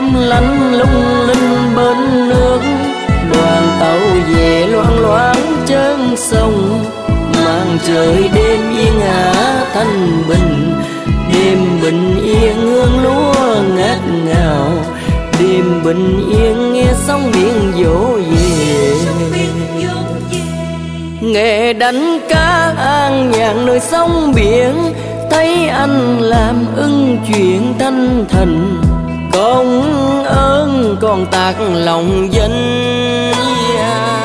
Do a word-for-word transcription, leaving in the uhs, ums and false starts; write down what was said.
lánh lung linh bên nước. Đoàn tàu về loan loáng trên sông, màn trời đêm yên ả thanh bình. Đêm bình yên hương lúa ngát ngào, đêm bình yên nghe sóng biển vỗ về. Nghề đánh cá an nhàn nơi sông biển, thấy anh làm ưng chuyện thanh thành. Công ơn còn tạc lòng danh. Yeah.